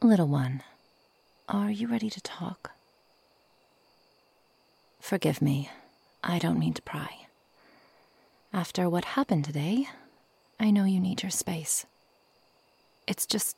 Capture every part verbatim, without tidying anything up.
Little one, are you ready to talk? Forgive me, I don't mean to pry. After what happened today, I know you need your space. It's just...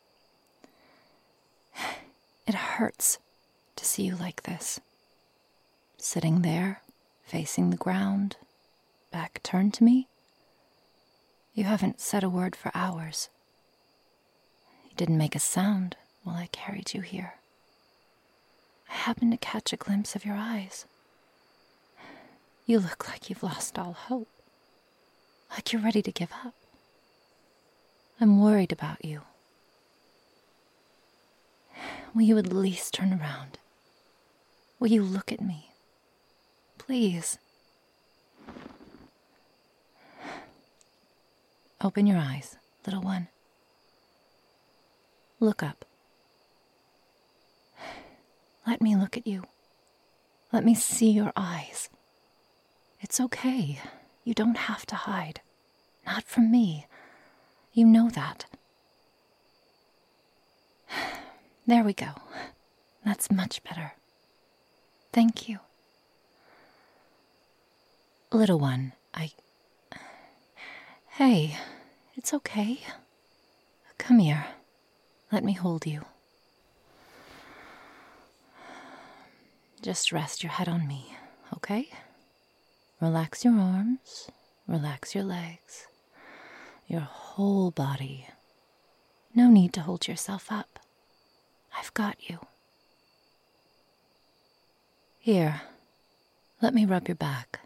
It hurts to see you like this. Sitting there, facing the ground, back turned to me. You haven't said a word for hours. You didn't make a sound while I carried you here. I happened to catch a glimpse of your eyes. You look like you've lost all hope. Like you're ready to give up. I'm worried about you. Will you at least turn around? Will you look at me? Please. Open your eyes, little one. Look up. Let me look at you. Let me see your eyes. It's okay. You don't have to hide. Not from me. You know that. There we go. That's much better. Thank you. Little one, I... Hey, it's okay. Come here. Let me hold you. Just rest your head on me, okay? Relax your arms, relax your legs, your whole body. No need to hold yourself up. I've got you. Here, let me rub your back.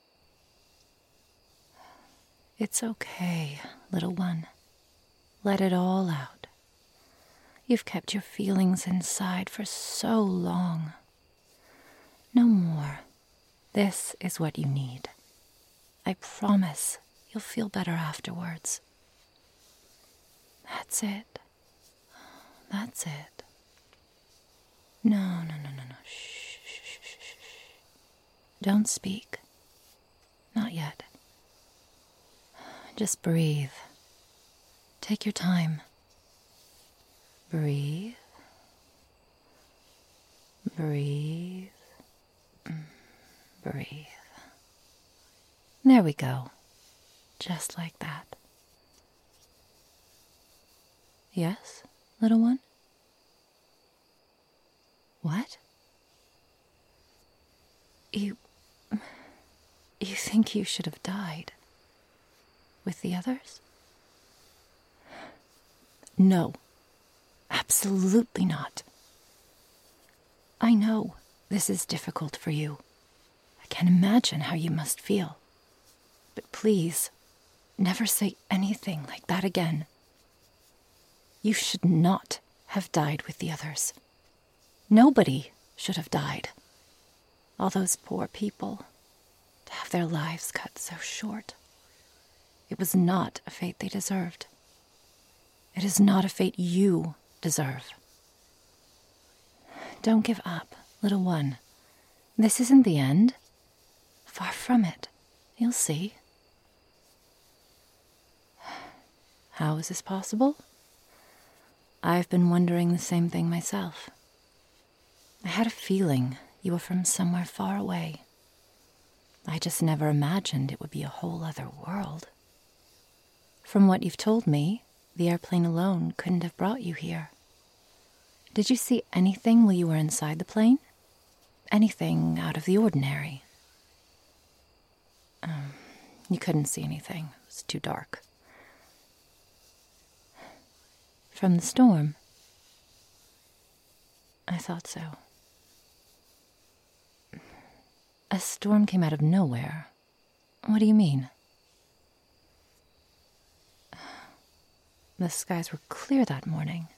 It's okay, little one. Let it all out. You've kept your feelings inside for so long. No more. This is what you need. I promise you'll feel better afterwards. That's it. That's it. No, no, no, no, no. Shh, shh, shh, shh, shh. Don't speak. Not yet. Just breathe. Take your time. Breathe. Breathe. Breathe. There we go. Just like that. Yes, little one? What? You... You think you should have died? With the others? No. Absolutely not. I know this is difficult for you. I can imagine how you must feel. But please, never say anything like that again. You should not have died with the others. Nobody should have died. All those poor people, to have their lives cut so short. It was not a fate they deserved. It is not a fate you deserve. Don't give up, little one. This isn't the end. Far from it. You'll see. How is this possible? I've been wondering the same thing myself. I had a feeling you were from somewhere far away. I just never imagined it would be a whole other world. From what you've told me, the airplane alone couldn't have brought you here. Did you see anything while you were inside the plane? Anything out of the ordinary? Um, you couldn't see anything. It was too dark. From the storm? I thought so. A storm came out of nowhere. What do you mean? The skies were clear that morning.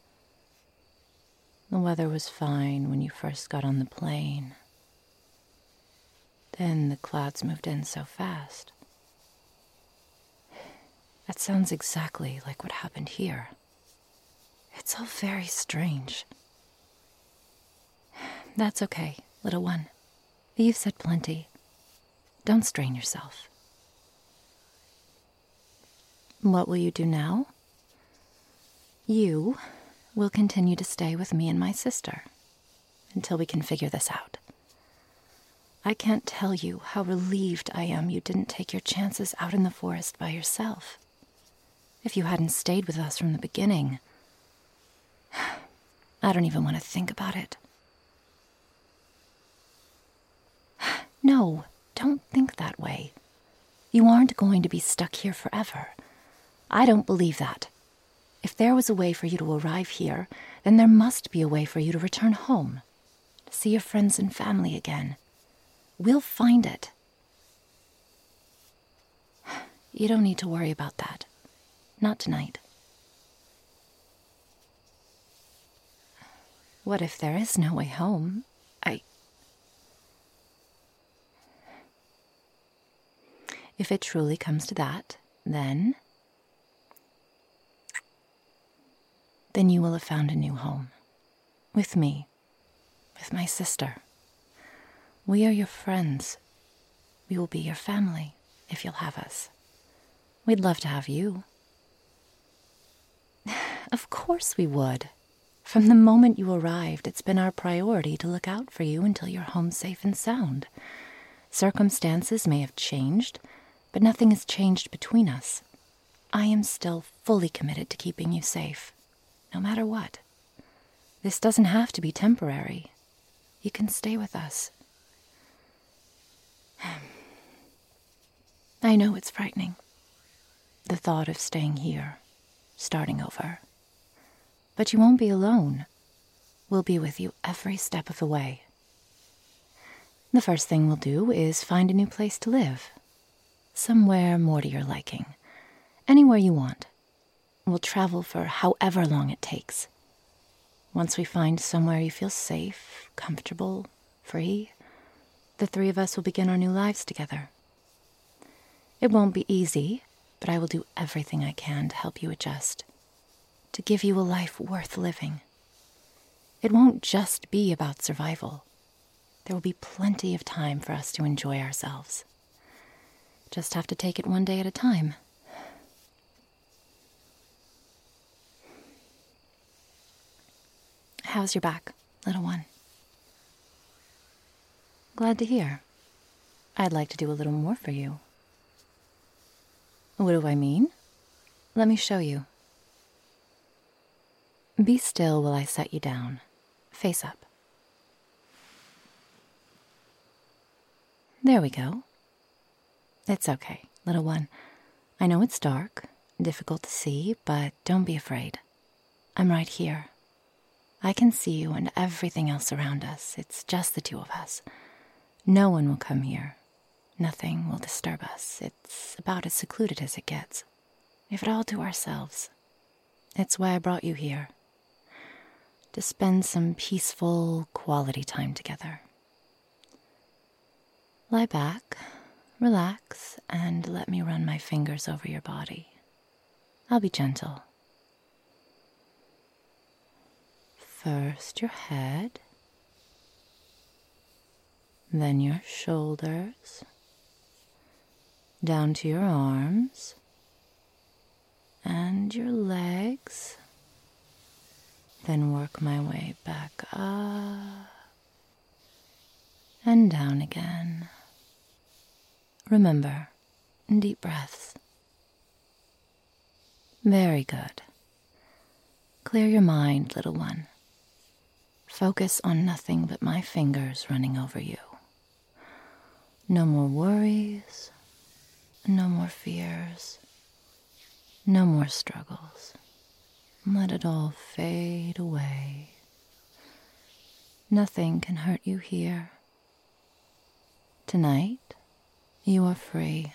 The weather was fine when you first got on the plane. Then the clouds moved in so fast. That sounds exactly like what happened here. It's all very strange. That's okay, little one. You've said plenty. Don't strain yourself. What will you do now? You will continue to stay with me and my sister until we can figure this out. I can't tell you how relieved I am you didn't take your chances out in the forest by yourself. If you hadn't stayed with us from the beginning, I don't even want to think about it. No, don't think that way. You aren't going to be stuck here forever. I don't believe that. If there was a way for you to arrive here, then there must be a way for you to return home, to see your friends and family again. We'll find it. You don't need to worry about that. Not tonight. What if there is no way home? I... If it truly comes to that, then... Then you will have found a new home. With me. With my sister. We are your friends. We will be your family, if you'll have us. We'd love to have you. Of course we would. From the moment you arrived, it's been our priority to look out for you until you're home safe and sound. Circumstances may have changed, but nothing has changed between us. I am still fully committed to keeping you safe, no matter what. This doesn't have to be temporary. You can stay with us. I know it's frightening, the thought of staying here, starting over. But you won't be alone. We'll be with you every step of the way. The first thing we'll do is find a new place to live. Somewhere more to your liking. Anywhere you want. We'll travel for however long it takes. Once we find somewhere you feel safe, comfortable, free, the three of us will begin our new lives together. It won't be easy, but I will do everything I can to help you adjust, to give you a life worth living. It won't just be about survival. There will be plenty of time for us to enjoy ourselves. Just have to take it one day at a time. How's your back, little one? Glad to hear. I'd like to do a little more for you. What do I mean? Let me show you. Be still while I set you down. Face up. There we go. It's okay, little one. I know it's dark, difficult to see, but don't be afraid. I'm right here. I can see you and everything else around us. It's just the two of us. No one will come here. Nothing will disturb us. It's about as secluded as it gets. We have it all to ourselves. It's why I brought you here. To spend some peaceful, quality time together. Lie back, relax, and let me run my fingers over your body. I'll be gentle. First your head, then your shoulders, down to your arms, and your legs, then work my way back up and down again. Remember, deep breaths. Very good. Clear your mind, little one. Focus on nothing but my fingers running over you. No more worries, no more fears, no more struggles. Let it all fade away. Nothing can hurt you here. Tonight, you are free.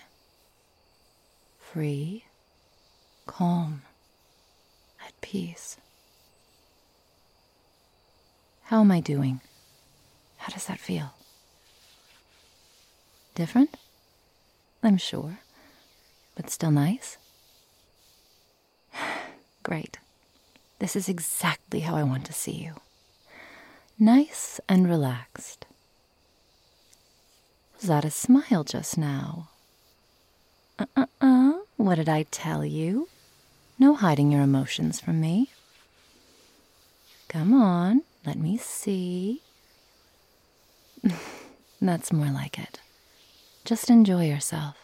Free, calm, at peace. How am I doing? How does that feel? Different? I'm sure. But still nice? Great. This is exactly how I want to see you. Nice and relaxed. Was that a smile just now? Uh-uh-uh. What did I tell you? No hiding your emotions from me. Come on, let me see. That's more like it. Just enjoy yourself.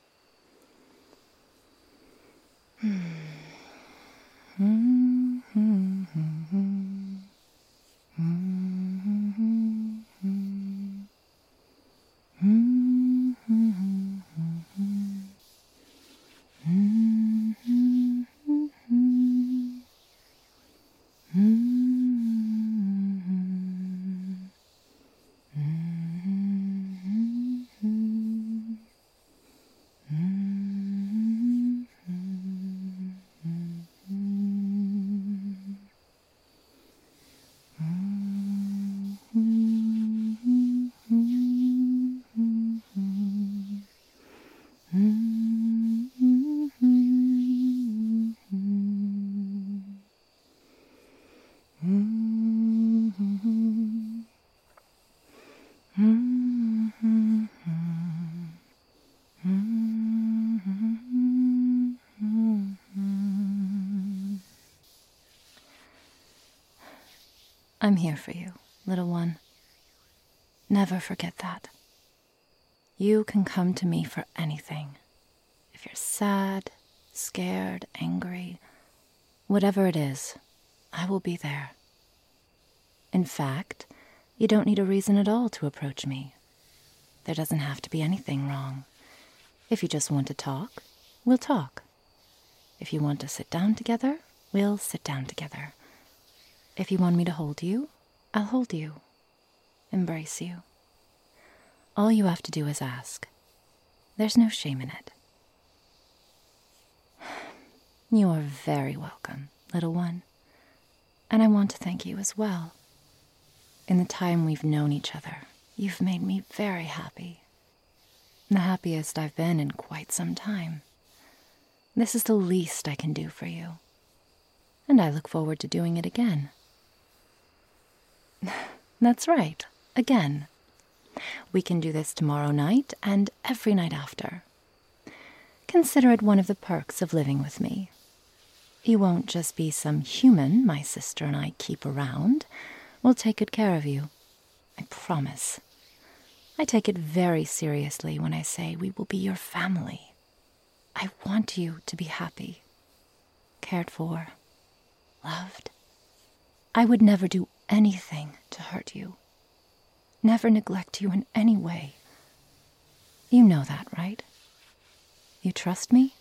I'm here for you, little one. Never forget that. You can come to me for anything. If you're sad, scared, angry, whatever it is, I will be there. In fact, you don't need a reason at all to approach me. There doesn't have to be anything wrong. If you just want to talk, we'll talk. If you want to sit down together, we'll sit down together. If you want me to hold you, I'll hold you, embrace you. All you have to do is ask. There's no shame in it. You are very welcome, little one. And I want to thank you as well. In the time we've known each other, you've made me very happy. The happiest I've been in quite some time. This is the least I can do for you. And I look forward to doing it again. That's right, again. We can do this tomorrow night and every night after. Consider it one of the perks of living with me. You won't just be some human my sister and I keep around. We'll take good care of you. I promise. I take it very seriously when I say we will be your family. I want you to be happy, cared for, loved. I would never do anything to hurt you. Never neglect you in any way. You know that, right? You trust me?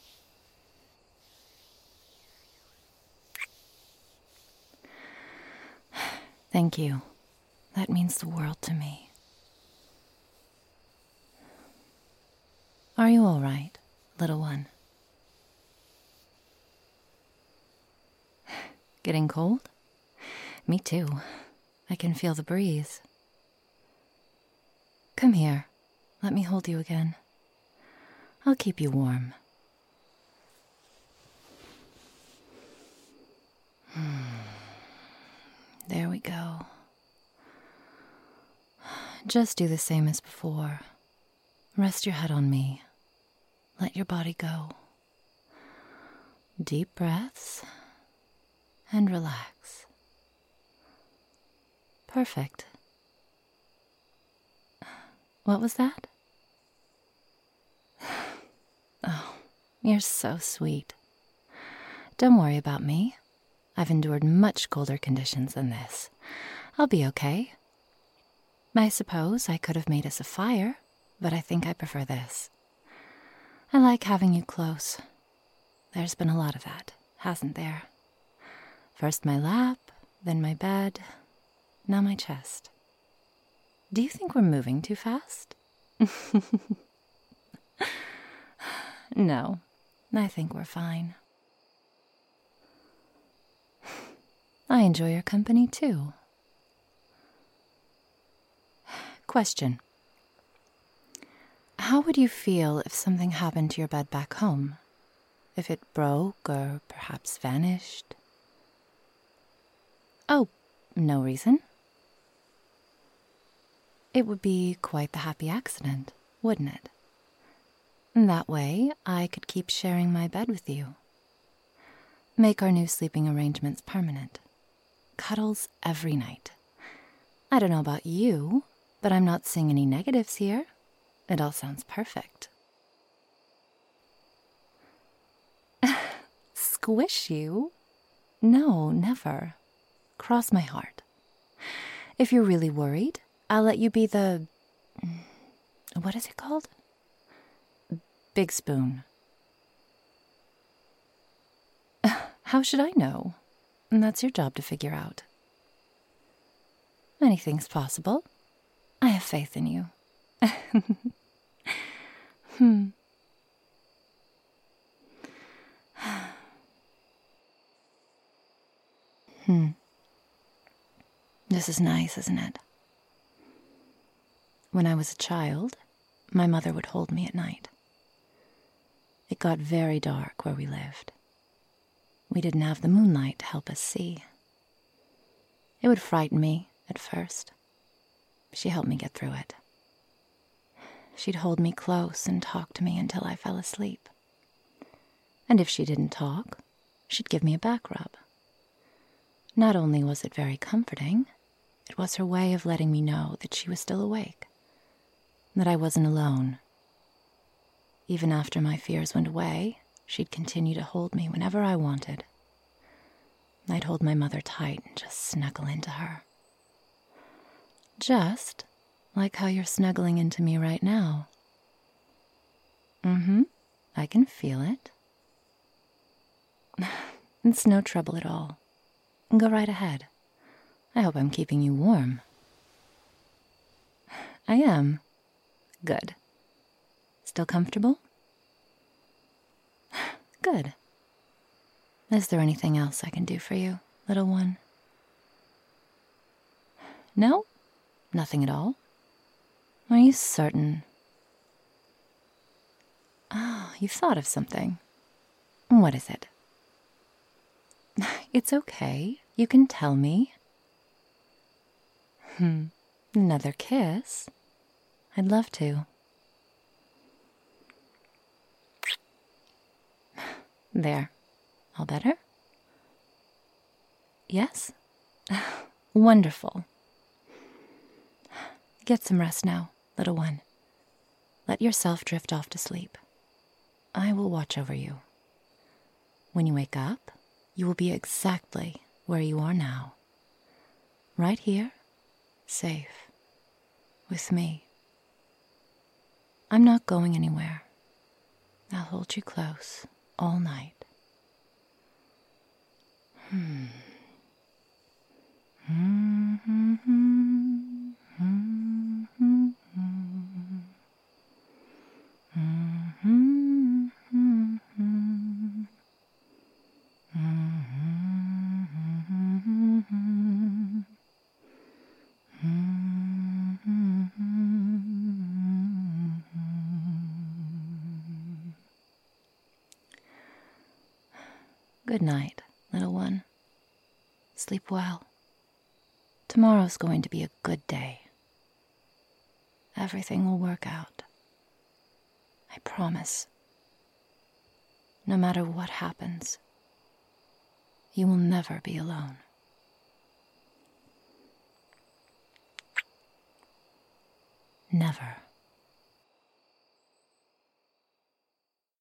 Thank you. That means the world to me. Are you all right, little one? Getting cold? Me too. I can feel the breeze. Come here. Let me hold you again. I'll keep you warm. There we go. Just do the same as before. Rest your head on me. Let your body go. Deep breaths and relax. Perfect. What was that? Oh, you're so sweet. Don't worry about me. I've endured much colder conditions than this. I'll be okay. I suppose I could have made us a fire, but I think I prefer this. I like having you close. There's been a lot of that, hasn't there? First my lap, then my bed, now my chest. Do you think we're moving too fast? No, I think we're fine. I enjoy your company too. Question. How would you feel if something happened to your bed back home? If it broke or perhaps vanished? Oh, no reason? It would be quite the happy accident, wouldn't it? That way, I could keep sharing my bed with you. Make our new sleeping arrangements permanent. cuddles every night. I don't know about you, but I'm not seeing any negatives here. It all sounds perfect. Squish you? No, never. Cross my heart. If you're really worried, I'll let you be the... what is it called? Big spoon. How should I know? That's your job to figure out. Anything's possible. I have faith in you. hmm. hmm. This is nice, isn't it? When I was a child, my mother would hold me at night. It got very dark where we lived. We didn't have the moonlight to help us see. It would frighten me at first. She helped me get through it. She'd hold me close and talk to me until I fell asleep. And if she didn't talk, she'd give me a back rub. Not only was it very comforting, it was her way of letting me know that she was still awake, that I wasn't alone. Even after my fears went away, she'd continue to hold me whenever I wanted. I'd hold my mother tight and just snuggle into her. Just like how you're snuggling into me right now. Mm-hmm, I can feel it. It's no trouble at all. Go right ahead. I hope I'm keeping you warm. I am. Good. Still comfortable? Good. Is there anything else I can do for you, little one? No? Nothing at all? Are you certain? Ah, you've thought of something. What is it? It's okay. You can tell me. Hmm. Another kiss? I'd love to. There. All better? Yes? Wonderful. Get some rest now, little one. Let yourself drift off to sleep. I will watch over you. When you wake up, you will be exactly where you are now. Right here, safe, with me. I'm not going anywhere. I'll hold you close all night. Hmm. Mm-hmm. Mm-hmm. Mm-hmm. Mm-hmm. Good night, little one. Sleep well. Tomorrow's going to be a good day. Everything will work out. I promise. No matter what happens, you will never be alone. Never.